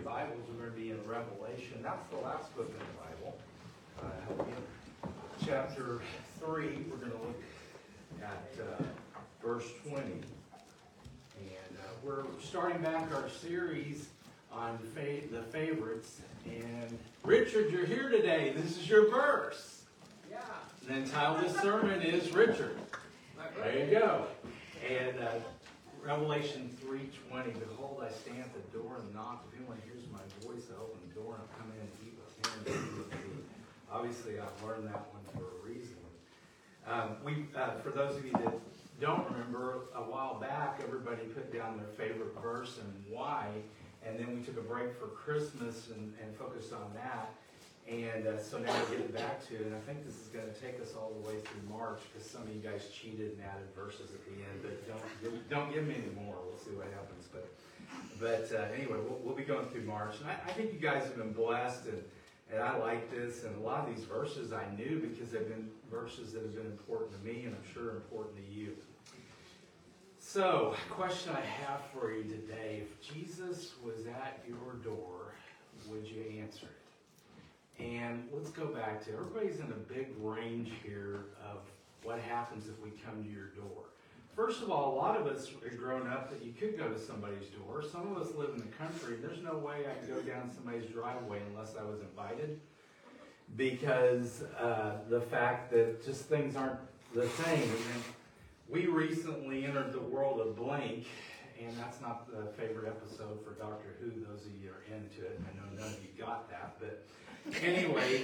Bibles, we're going to be in Revelation. That's the last book in the Bible. Chapter 3, we're going to look at verse 20. And we're starting back our series on the favorites. And Richard, you're here today. This is your verse. Yeah. And the title of this sermon is Richard. There you go. And Revelation 3:20, behold, I stand at the door and knock. If anyone hears my voice, I open the door and I'll come in and eat with him and eat with me. Obviously, I've learned that one for a reason. For those of you that don't remember, a while back, everybody put down their favorite verse and why. And then we took a break for Christmas and focused on that. And so now we're getting back to it. And I think this is going to take us all the way through March because some of you guys cheated and added verses at the end. But don't give me any more. We'll see what happens. But anyway, we'll be going through March. And I think you guys have been blessed. And I like this. And a lot of these verses I knew because they've been verses that have been important to me and I'm sure important to you. So, question I have for you today. If Jesus was at your door, would you answer it? And let's go back to, everybody's in a big range here of what happens if we come to your door. First of all, a lot of us have grown up that you could go to somebody's door. Some of us live in the country. There's no way I could go down somebody's driveway unless I was invited. Because the fact that just things aren't the same. And we recently entered the world of Blink, and that's not the favorite episode for Doctor Who. Those of you who are into it, I know none of you got that, but anyway,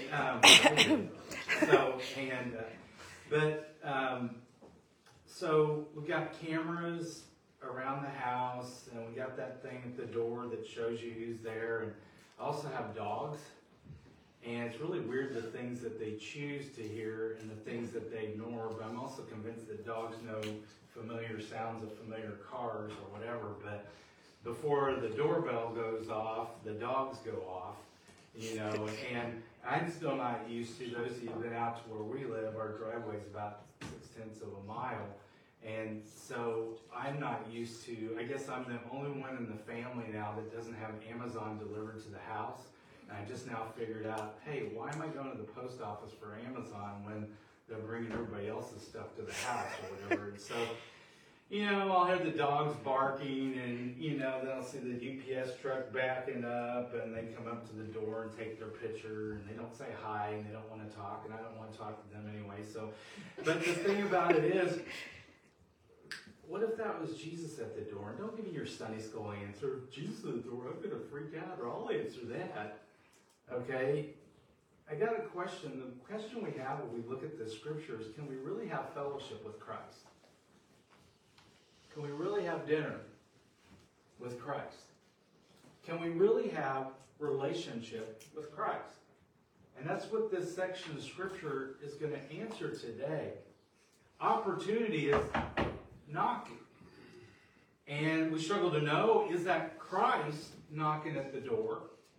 so we got cameras around the house, and we got that thing at the door that shows you who's there, and I also have dogs, and it's really weird the things that they choose to hear and the things that they ignore, but I'm also convinced that dogs know familiar sounds of familiar cars or whatever, but before the doorbell goes off, the dogs go off. You know, and I'm still not used to, those of you who've been out to where we live, our driveway is about 0.6 of a mile. And so I'm not used to, I guess I'm the only one in the family now that doesn't have Amazon delivered to the house. And I just now figured out, hey, why am I going to the post office for Amazon when they're bringing everybody else's stuff to the house or whatever? And so, you know, I'll have the dogs barking and, you know, then I'll see the UPS truck backing up and they come up to the door and take their picture and they don't say hi and they don't want to talk and I don't want to talk to them anyway. So, but the thing about it is, what if that was Jesus at the door? And don't give me your Sunday school answer. Jesus at the door, I'm going to freak out, or I'll answer that. Okay? I got a question. The question we have when we look at the scriptures, can we really have fellowship with Christ? Can we really have dinner with Christ? Can we really have relationship with Christ? And that's what this section of Scripture is going to answer today. Opportunity is knocking. And we struggle to know, is that Christ knocking at the door?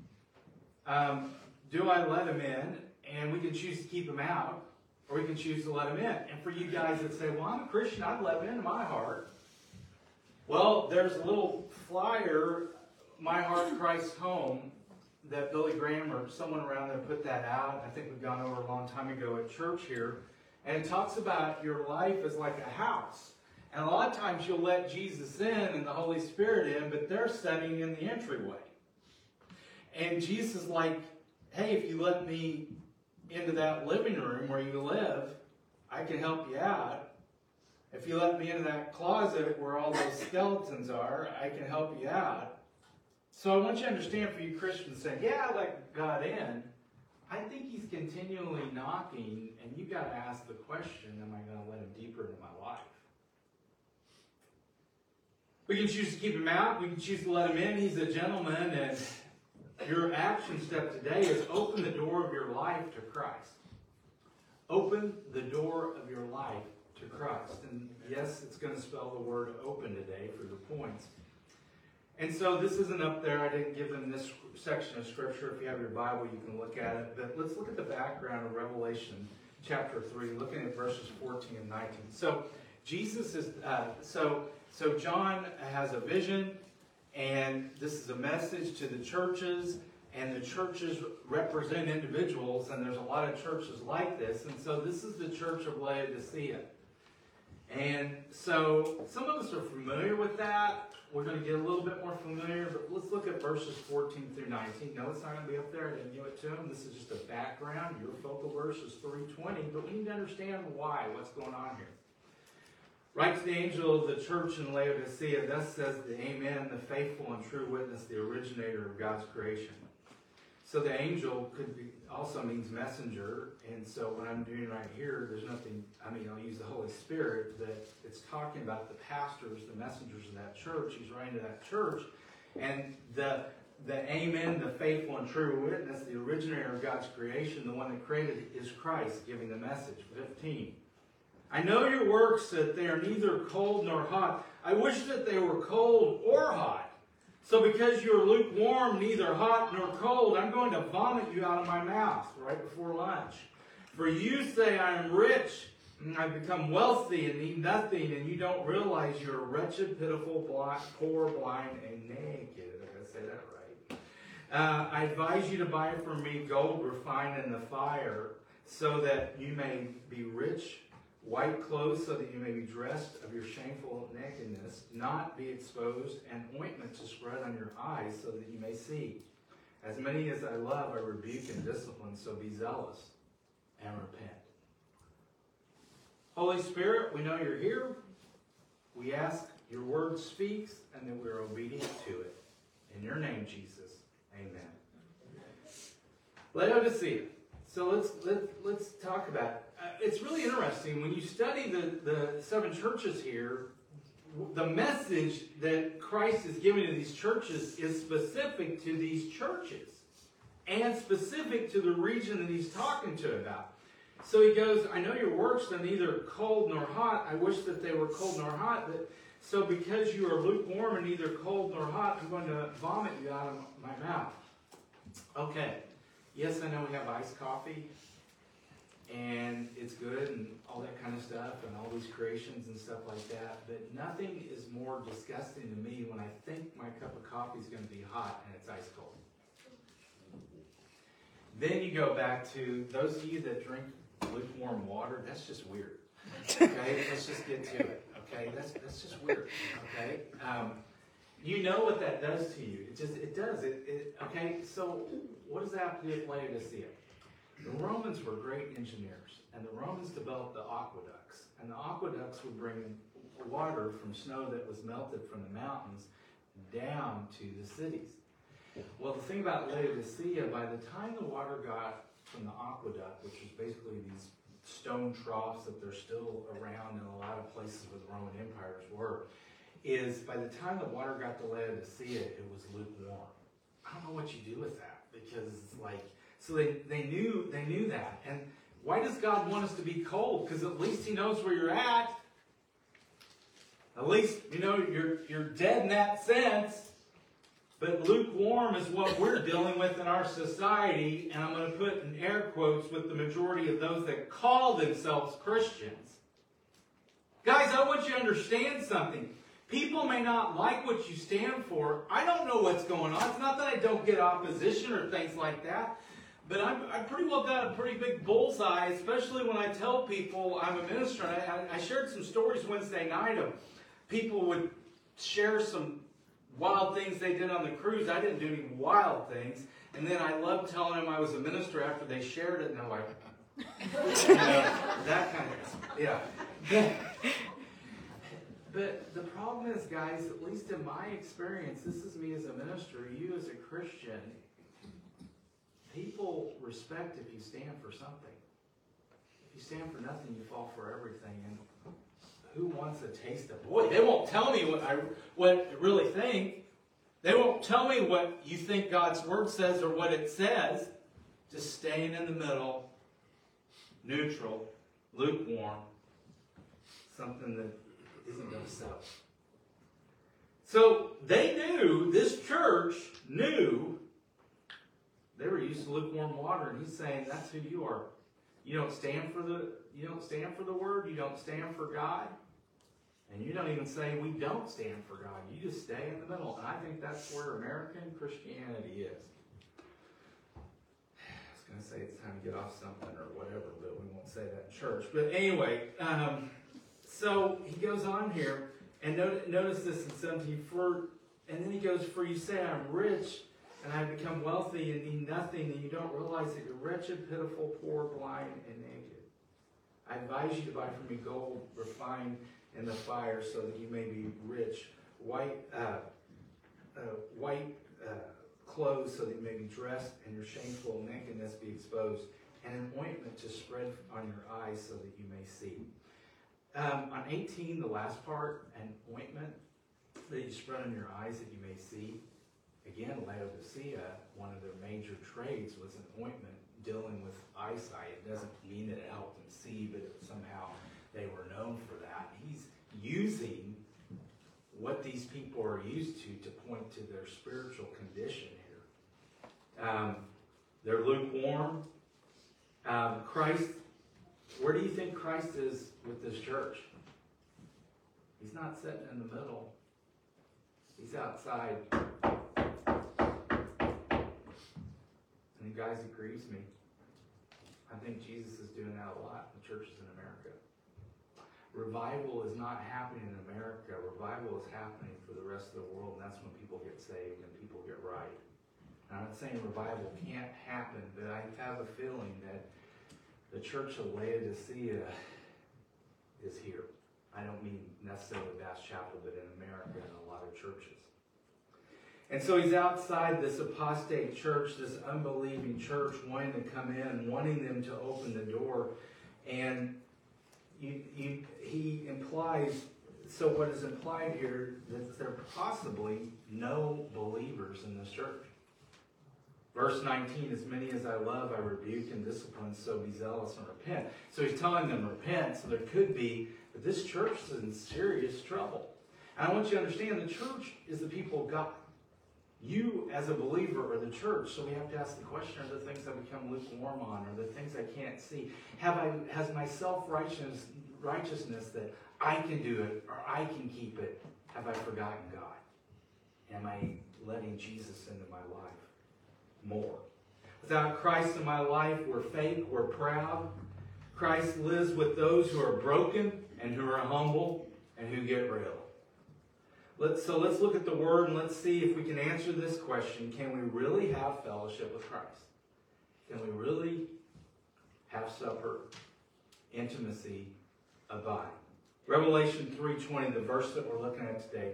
Do I let him in? And we can choose to keep him out, or we can choose to let him in. And for you guys that say, well, I'm a Christian, I'd let him into my heart. Well, there's a little flyer, My Heart, Christ's Home, that Billy Graham or someone around there put that out. I think we've gone over a long time ago at church here. And it talks about your life as like a house. And a lot of times you'll let Jesus in and the Holy Spirit in, but they're sitting in the entryway. And Jesus is like, hey, if you let me into that living room where you live, I can help you out. If you let me into that closet where all those skeletons are, I can help you out. So I want you to understand, for you Christians saying, yeah, I let God in, I think he's continually knocking, and you've got to ask the question, am I going to let him deeper into my life? We can choose to keep him out. We can choose to let him in. He's a gentleman, and your action step today is open the door of your life to Christ. Open the door of your life to Christ. And yes, it's going to spell the word open today for the points. And so this isn't up there. I didn't give them this section of Scripture. If you have your Bible, you can look at it. But let's look at the background of Revelation chapter 3, looking at verses 14 and 19. So Jesus is, so John has a vision, And this is a message to the churches, and the churches represent individuals, and there's a lot of churches like this. And so this is the church of Laodicea. And so some of us are familiar with that. We're going to get a little bit more familiar, but let's look at verses 14 through 19. No, it's not going to be up there. I didn't give it to them. This is just a background. Your focal verse is 3:20, but we need to understand why, what's going on here. Write to the angel of the church in Laodicea, thus says the Amen, the faithful and true witness, the originator of God's creation. So the angel also means messenger, and so what I'm doing right here, there's nothing, I'll use the Holy Spirit, that it's talking about the pastors, the messengers of that church. He's writing to that church, and the Amen, the faithful and true witness, the originator of God's creation, the one that created is Christ, giving the message. 15. I know your works, that they are neither cold nor hot. I wish that they were cold or hot. So because you are lukewarm, neither hot nor cold, I'm going to vomit you out of my mouth right before lunch. For you say I am rich, and I've become wealthy and need nothing, and you don't realize you're wretched, pitiful, blind, poor, blind, and naked. I gotta say that right. I advise you to buy from me gold refined in the fire, so that you may be rich, white clothes so that you may be dressed of your shameful nakedness, not be exposed, and ointment to spread on your eyes so that you may see. As many as I love, I rebuke and discipline, so be zealous and repent. Holy Spirit, we know you're here. We ask your word speaks and that we're obedient to it. In your name, Jesus, amen. Laodicea. So let's talk about it. It's really interesting. When you study the seven churches here, the message that Christ is giving to these churches is specific to these churches and specific to the region that he's talking to about. So he goes, I know your works are neither cold nor hot. I wish that they were cold nor hot. So because you are lukewarm and neither cold nor hot, I'm going to vomit you out of my mouth. Okay. Yes, I know we have iced coffee, and it's good and all that kind of stuff, and all these creations and stuff like that, but nothing is more disgusting to me when I think my cup of coffee is going to be hot and it's ice cold. Then you go back to those of you that drink lukewarm water, that's just weird. Okay, let's just get to it. Okay, that's just weird. Okay, you know what that does to you. It does. Okay, so what does that have to do with Laodicea? The Romans were great engineers, and the Romans developed the aqueducts. And the aqueducts would bring water from snow that was melted from the mountains down to the cities. Well, the thing about Laodicea, by the time the water got from the aqueduct, which was basically these stone troughs that they're still around in a lot of places where the Roman empires were, is by the time the water got to Laodicea, it was lukewarm. I don't know what you do with that, because it's like, so they knew that. And why does God want us to be cold? Because at least he knows where you're at. At least, you're dead in that sense. But lukewarm is what we're dealing with in our society, and I'm going to put in air quotes with the majority of those that call themselves Christians. Guys, I want you to understand something. People may not like what you stand for. I don't know what's going on. It's not that I don't get opposition or things like that. But I pretty well got a pretty big bullseye, especially when I tell people I'm a minister. I shared some stories Wednesday night of people would share some wild things they did on the cruise. I didn't do any wild things. And then I loved telling them I was a minister after they shared it. And they're like, that kind of, yeah. But the problem is, guys, at least in my experience, this is me as a minister, you as a Christian, people respect if you stand for something. If you stand for nothing, you fall for everything. And who wants a taste of, boy, they won't tell me what I really think. They won't tell me what you think God's word says or what it says. Just staying in the middle, neutral, lukewarm, something that isn't going to sell. So they knew, this church knew, they were used to lukewarm water, and he's saying that's who you are. You don't stand for the word, you don't stand for God. And you don't even say we don't stand for God. You just stay in the middle. And I think that's where American Christianity is. I was going to say it's time to get off something or whatever, but we won't say that in church. But anyway, so he goes on here, and notice this in 17, and then he goes, for you say I'm rich, and I have become wealthy and need nothing, and you don't realize that you're wretched, pitiful, poor, blind, and naked. I advise you to buy from me gold refined in the fire, so that you may be rich, white clothes, so that you may be dressed, and your shameful nakedness be exposed, and an ointment to spread on your eyes, so that you may see. On 18, the last part, an ointment that you spread on your eyes that you may see. Again, Laodicea, one of their major trades was an ointment dealing with eyesight. It doesn't mean that it helped them see, but somehow they were known for that. He's using what these people are used to point to their spiritual condition here. They're lukewarm. Christ, where do you think Christ is with this church? He's not sitting in the middle. He's outside. And you guys, it grieves me. I think Jesus is doing that a lot in the churches in America. Revival is not happening in America. Revival is happening for the rest of the world, and that's when people get saved and people get right. And I'm not saying revival can't happen, but I have a feeling that the church of Laodicea is here. I don't mean necessarily Bass Chapel, but in America and a lot of churches. And so he's outside this apostate church, this unbelieving church, wanting to come in, wanting them to open the door. And he implies, so what is implied here, that there are possibly no believers in this church. Verse 19, as many as I love, I rebuke and discipline, so be zealous and repent. So he's telling them repent, so there could be, but this church is in serious trouble. And I want you to understand, the church is the people of God. You, as a believer, are the church, so we have to ask the question, are the things I become lukewarm on, are the things I can't see? Has my self-righteousness that I can do it, or I can keep it, have I forgotten God? Am I letting Jesus into my life more? Without Christ in my life, we're fake, we're proud. Christ lives with those who are broken and who are humble and who get real. Let's look at the Word and let's see if we can answer this question. Can we really have fellowship with Christ? Can we really have supper, intimacy, abide? Revelation 3:20, the verse that we're looking at today.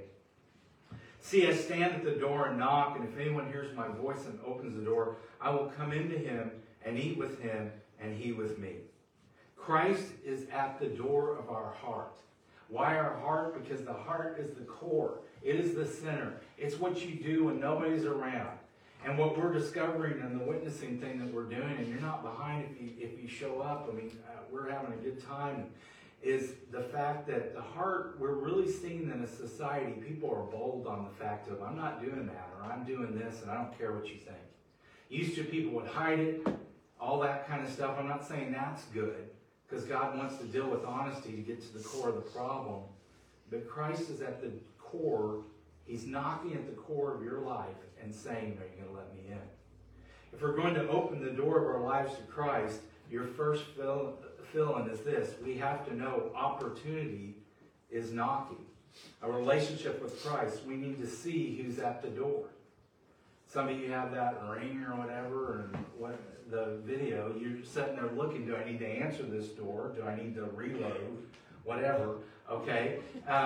See, I stand at the door and knock, and if anyone hears my voice and opens the door, I will come into him and eat with him and he with me. Christ is at the door of our heart. Why our heart? Because the heart is the core. It is the center. It's what you do when nobody's around. And what we're discovering in the witnessing thing that we're doing, and you're not behind if you show up, I mean, we're having a good time, is the fact that the heart, we're really seeing in a society, people are bold on the fact of, I'm not doing that, or I'm doing this, and I don't care what you think. Used to, people would hide it, all that kind of stuff. I'm not saying that's good, because God wants to deal with honesty to get to the core of the problem. But Christ is at the core. He's knocking at the core of your life and saying, are you going to let me in? If we're going to open the door of our lives to Christ, your first fill-in is this. We have to know opportunity is knocking. A relationship with Christ, we need to see who's at the door. Some of you have that ring or whatever, and the video, you're sitting there looking, do I need to answer this door? Do I need to reload? Whatever, okay?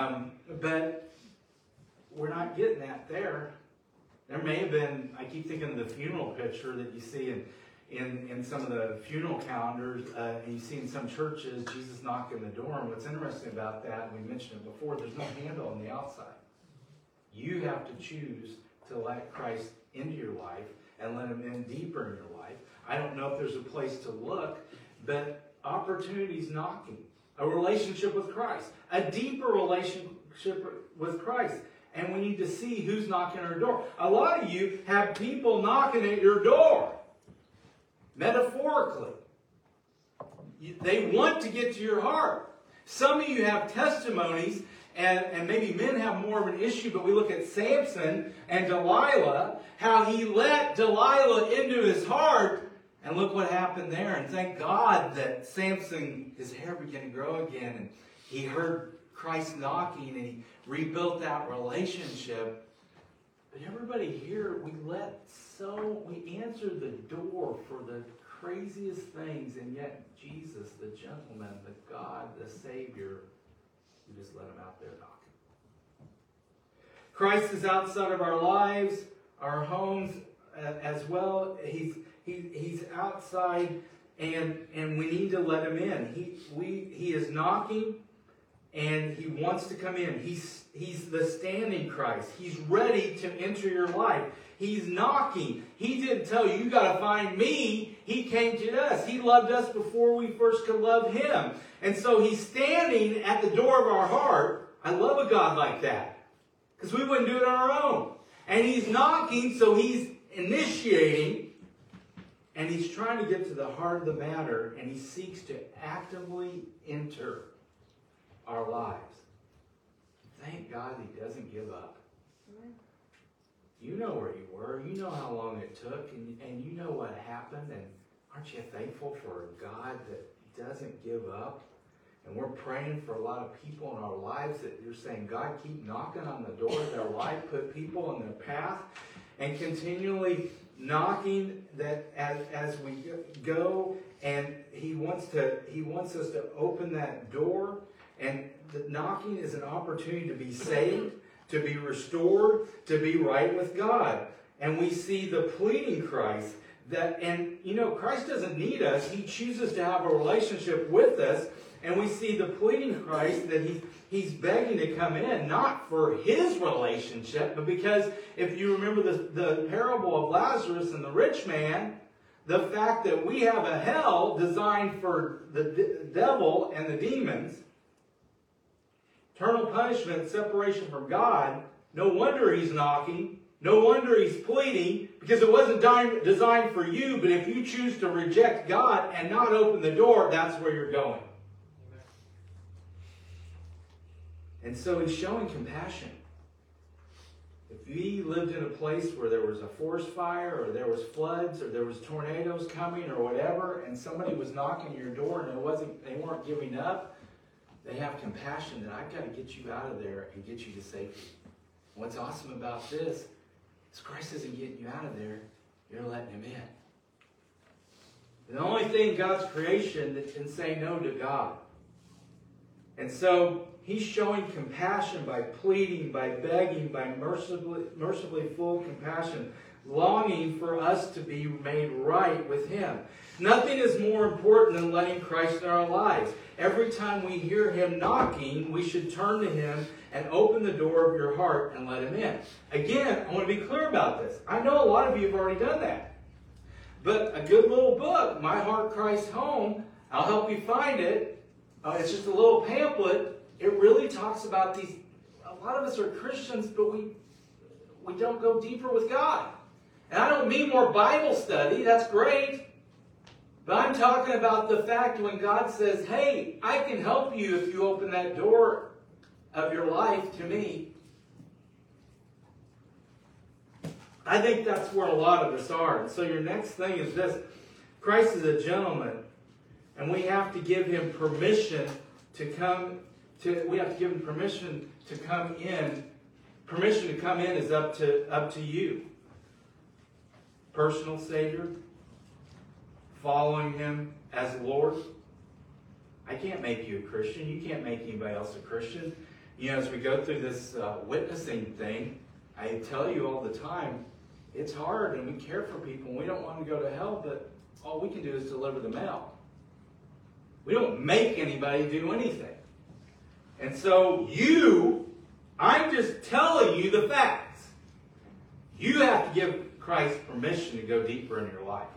But we're not getting that there. There may have been, I keep thinking of the funeral picture that you see in some of the funeral calendars, and you see in some churches, Jesus knocking the door. And what's interesting about that, and we mentioned it before, there's no handle on the outside. You have to choose to let Christ into your life and let him in deeper in your life. I don't know if there's a place to look, but opportunity's knocking. A relationship with Christ. A deeper relationship with Christ. And we need to see who's knocking at our door. A lot of you have people knocking at your door. Metaphorically. They want to get to your heart. Some of you have testimonies, and maybe men have more of an issue, but we look at Samson and Delilah, how he let Delilah into his heart, and look what happened there. And thank God that Samson, his hair began to grow again, and he heard Christ knocking, and he rebuilt that relationship. But everybody here, we answered the door for the craziest things, and yet Jesus, the gentleman, the God, the Savior, we just let him out there knocking. Christ is outside of our lives, our homes as well. He's outside, and we need to let him in. He is knocking, and he wants to come in. He's the standing Christ. He's ready to enter your life. He's knocking. He didn't tell you got to find me. He came to us. He loved us before we first could love him. And so he's standing at the door of our heart. I love a God like that, because we wouldn't do it on our own. And he's knocking, so he's initiating, and he's trying to get to the heart of the matter, and he seeks to actively enter our lives. Thank God he doesn't give up. You know where you were. You know how long it took, and you know what happened. And aren't you thankful for a God that doesn't give up? And we're praying for a lot of people in our lives that you're saying, God, keep knocking on the door of their life, put people in their path, and continually knocking that as we go. And he wants us to open that door. And the knocking is an opportunity to be saved, to be restored, to be right with God. And we see the pleading Christ Christ doesn't need us. He chooses to have a relationship with us. And we see the pleading Christ that he's begging to come in, not for his relationship, but because if you remember the parable of Lazarus and the rich man, the fact that we have a hell designed for the devil and the demons, eternal punishment, separation from God, no wonder he's knocking. No wonder he's pleading, because it wasn't designed for you, but if you choose to reject God and not open the door, that's where you're going. Amen. And so he's showing compassion. If we lived in a place where there was a forest fire, or there was floods, or there was tornadoes coming, or whatever, and somebody was knocking your door and they weren't giving up, they have compassion that I've got to get you out of there and get you to safety. What's awesome about this is Christ isn't getting you out of there, you're letting him in. The only thing in God's creation that can say no to God. And so he's showing compassion by pleading, by begging, by mercifully full compassion, longing for us to be made right with him. Nothing is more important than letting Christ in our lives. Every time we hear him knocking, we should turn to him and open the door of your heart and let him in. Again, I want to be clear about this. I know a lot of you have already done that. But a good little book, My Heart Christ Home, I'll help you find it. It's just a little pamphlet. It really talks about these. A lot of us are Christians, but we don't go deeper with God. And I don't mean more Bible study. That's great. But I'm talking about the fact when God says, hey, I can help you if you open that door of your life to me. I think that's where a lot of us are. And so your next thing is this. Christ is a gentleman. And we have to give him permission to come in. Permission to come in is up to you. Personal Savior. Following him as Lord. I can't make you a Christian. You can't make anybody else a Christian. As we go through this witnessing thing, I tell you all the time, it's hard and we care for people and we don't want to go to hell, but all we can do is deliver the mail. We don't make anybody do anything. And so I'm just telling you the facts. You have to give Christ permission to go deeper in your life.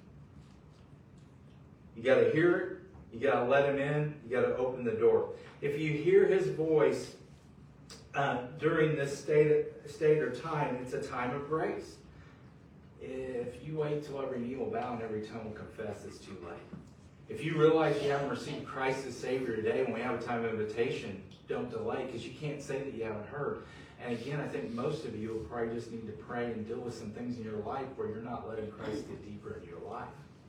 You got to hear it. You got to let him in. You got to open the door. If you hear his voice during this state or time, it's a time of grace. If you wait till every knee will bow and every tongue will confess, it's too late. If you realize you haven't received Christ as Savior today, when we have a time of invitation, don't delay, because you can't say that you haven't heard. And again, I think most of you will probably just need to pray and deal with some things in your life where you're not letting Christ get deeper into your life.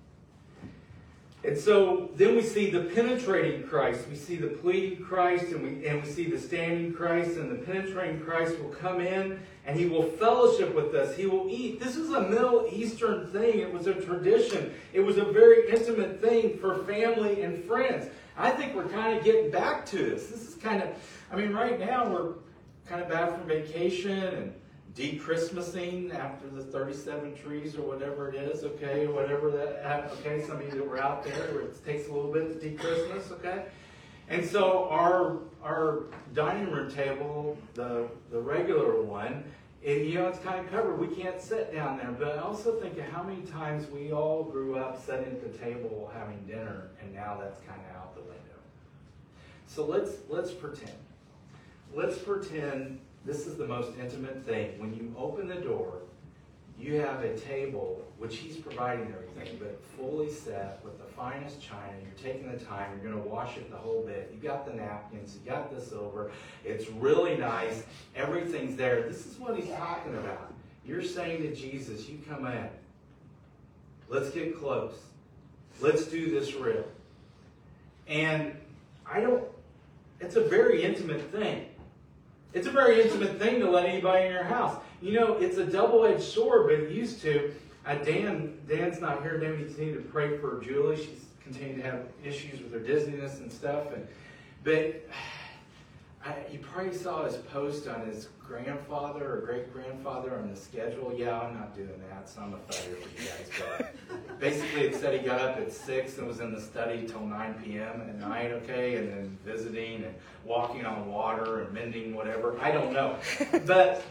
And so then we see the penetrating Christ. We see the pleading Christ, and we see the standing Christ, and the penetrating Christ will come in and he will fellowship with us. He will eat. This is a Middle Eastern thing. It was a tradition. It was a very intimate thing for family and friends. I think we're kind of getting back to this. This is kind of, right now we're kind of back from vacation and de-Christmasing after the 37 trees or whatever it is, okay, whatever that, okay, some of you that were out there, where it takes a little bit to de-Christmas, okay? And so our dining room table, the regular one, it's kind of covered. We can't sit down there. But I also think of how many times we all grew up sitting at the table having dinner, and now that's kind of out the window. So let's pretend. Let's pretend this is the most intimate thing. When you open the door, you have a table, which he's providing everything, but fully set with the finest china. You're taking the time. You're going to wash it the whole bit. You got the napkins. You got the silver. It's really nice. Everything's there. This is what he's talking about. You're saying to Jesus, you come in. Let's get close. Let's do this real. And it's a very intimate thing. It's a very intimate thing to let anybody in your house. It's a double-edged sword, but it used to. Dan's not here. Dan, we continue to pray for Julie. She's continuing to have issues with her dizziness and stuff. But you probably saw his post on his grandfather or great-grandfather on the schedule. Yeah, I'm not doing that, so I'm a failure for you guys. But basically, it said he got up at 6 and was in the study till 9 p.m. at night, okay, and then visiting and walking on water and mending whatever. I don't know. But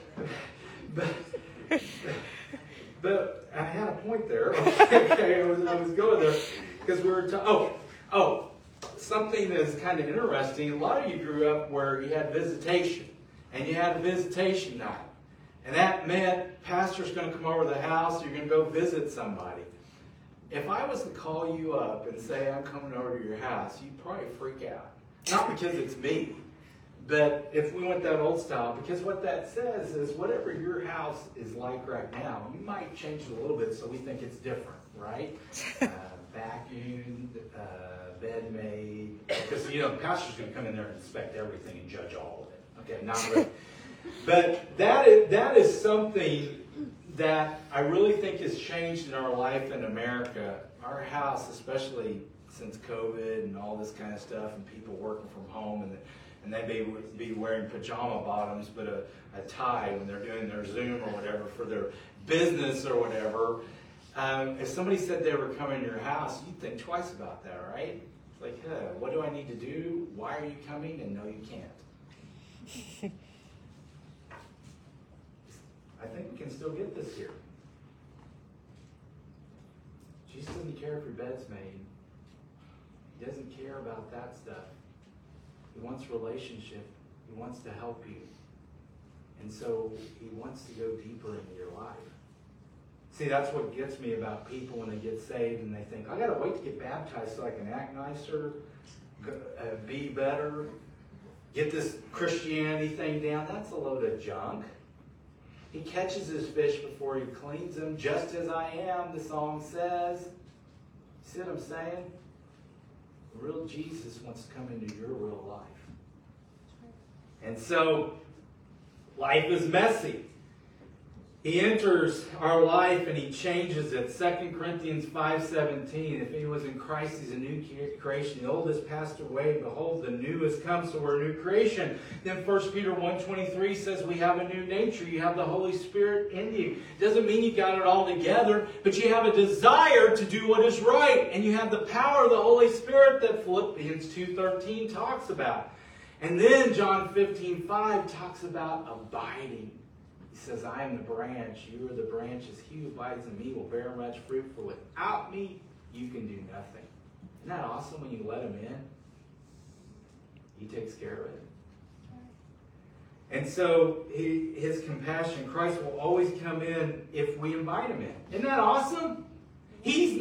I had a point there. Okay, I was going there because we were something that's kind of interesting. A lot of you grew up where you had visitation, and you had a visitation night. And that meant pastor's going to come over to the house, you're going to go visit somebody. If I was to call you up and say I'm coming over to your house, you'd probably freak out. Not because it's me, but if we went that old style, because what that says is whatever your house is like right now, you might change it a little bit so we think it's different, right? Vacuumed, bed made, because the pastor's going to come in there and inspect everything and judge all of it. Okay, not really. But that is something that I really think has changed in our life in America. Our house, especially since COVID and all this kind of stuff, and people working from home, and they may be wearing pajama bottoms, but a tie when they're doing their Zoom or whatever for their business or whatever. If somebody said they were coming to your house, you'd think twice about that, right? It's like, what do I need to do? Why are you coming? And no, you can't. I think we can still get this here. Jesus doesn't care if your bed's made. He doesn't care about that stuff. He wants relationship. He wants to help you. And so he wants to go deeper into your life. See, that's what gets me about people when they get saved and they think, I got to wait to get baptized so I can act nicer, be better, get this Christianity thing down. That's a load of junk. He catches his fish before he cleans them, just as I am, the song says. You see what I'm saying? The real Jesus wants to come into your real life. And so, life is messy. He enters our life and he changes it. 2 Corinthians 5:17. If he was in Christ, he's a new creation. The old has passed away. Behold, the new has come. So we're a new creation. Then 1 Peter 1:23 says we have a new nature. You have the Holy Spirit in you. Doesn't mean you got it all together, but you have a desire to do what is right. And you have the power of the Holy Spirit that Philippians 2:13 talks about. And then John 15:5 talks about abiding. He says, I am the branch, you are the branches. He who abides in me will bear much fruit, for without me, you can do nothing. Isn't that awesome when you let him in? He takes care of it. And so his compassion, Christ will always come in if we invite him in. Isn't that awesome? He's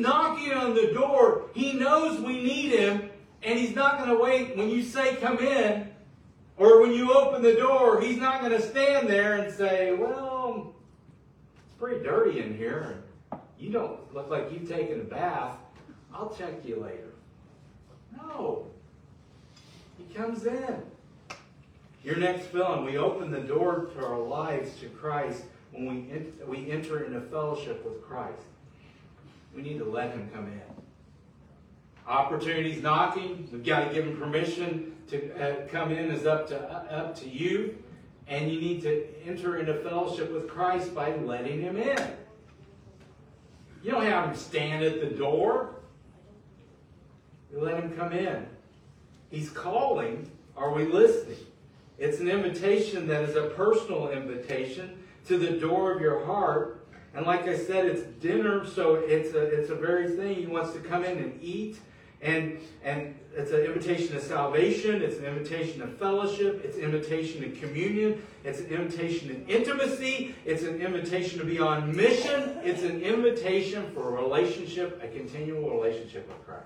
knocking on the door. He knows we need him, and he's not going to wait when you say come in, or when you open the door, he's not going to stand there and say, well, it's pretty dirty in here, and you don't look like you've taken a bath. I'll check you later. No. He comes in. Your next filling, we open the door to our lives to Christ when we enter into fellowship with Christ. We need to let him come in. Opportunities knocking. We've got to give him permission to come in. Is up to you. And you need to enter into fellowship with Christ by letting him in. You don't have him stand at the door. You let him come in. He's calling. Are we listening? It's an invitation that is a personal invitation to the door of your heart. And like I said, it's dinner, so it's a very thing. He wants to come in and eat. And it's an invitation to salvation. It's an invitation to fellowship. It's an invitation to communion. It's an invitation to intimacy. It's an invitation to be on mission. It's an invitation for a relationship, a continual relationship with Christ.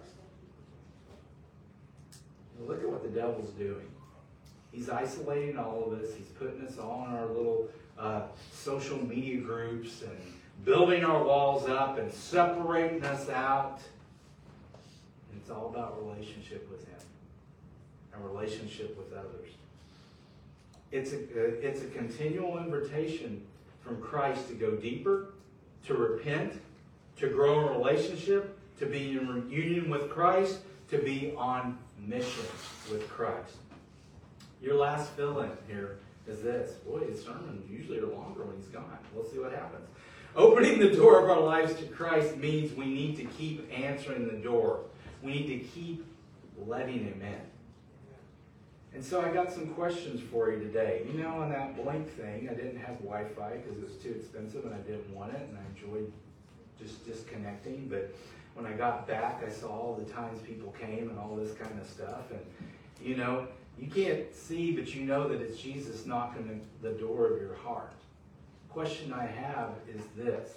Look at what the devil's doing. He's isolating all of us. He's putting us all in our little social media groups and building our walls up and separating us out. And it's all about relationship with him and relationship with others. It's a continual invitation from Christ to go deeper, to repent, to grow in relationship, to be in union with Christ, to be on mission with Christ. Your last fill-in here is this. Boy, his sermons usually are longer when he's gone. We'll see what happens. Opening the door of our lives to Christ means we need to keep answering the door. We need to keep letting him in. And so I got some questions for you today. You know, on that Blink thing, I didn't have Wi-Fi because it was too expensive and I didn't want it, and I enjoyed just disconnecting. But when I got back, I saw all the times people came and all this kind of stuff. And, you know, you can't see, but you know that it's Jesus knocking at the door of your heart. The question I have is this.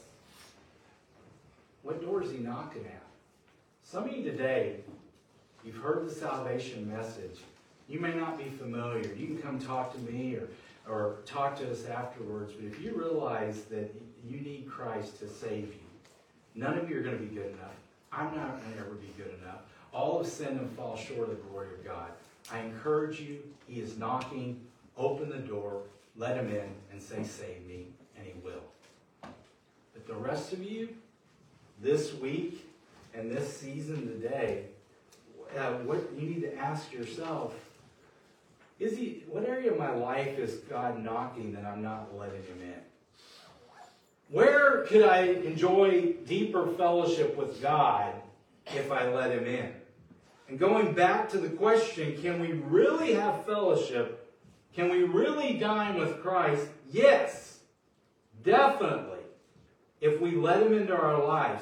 What door is he knocking at? Some of you today, you've heard the salvation message. You may not be familiar. You can come talk to me or talk to us afterwards. But if you realize that you need Christ to save you, none of you are going to be good enough. I'm not going to ever be good enough. All have sinned and fall short of the glory of God. I encourage you, he is knocking, open the door, let him in, and say, save me, and he will. But the rest of you, this week and this season today, what you need to ask yourself, what area of my life is God knocking that I'm not letting him in? Where could I enjoy deeper fellowship with God if I let him in? And going back to the question, can we really have fellowship? Can we really dine with Christ? Yes, definitely, if we let him into our lives.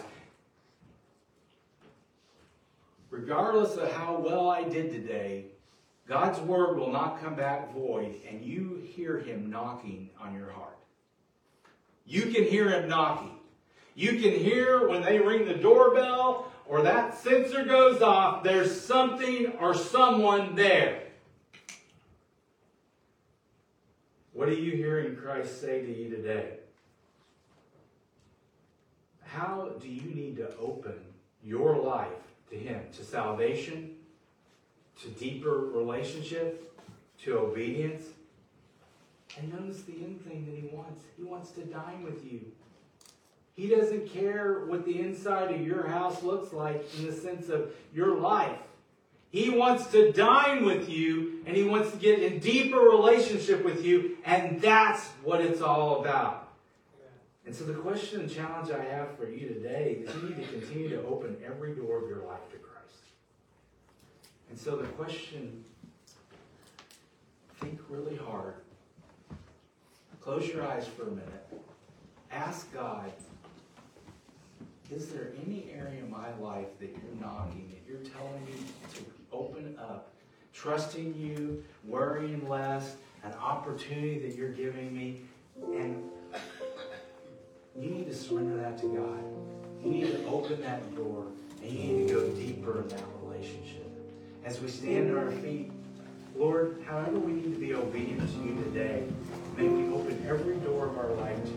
Regardless of how well I did today, God's word will not come back void, and you hear him knocking on your heart. You can hear him knocking. You can hear when they ring the doorbell or that sensor goes off, there's something or someone there. What are you hearing Christ say to you today? How do you need to open your life to him? To salvation? To deeper relationship? To obedience? And notice the end thing that he wants. He wants to dine with you. He doesn't care what the inside of your house looks like in the sense of your life. He wants to dine with you, and he wants to get in deeper relationship with you, and that's what it's all about. And so the question and challenge I have for you today is you need to continue to open every door of your life to Christ. And so the question, think really hard. Close your eyes for a minute. Ask God, is there any area in my life that you're knocking, that you're telling me to open up, trusting you, worrying less, an opportunity that you're giving me, and you need to surrender that to God. You need to open that door, and you need to go deeper in that relationship. As we stand on our feet, Lord, however we need to be obedient to you today, may we open every door of our life to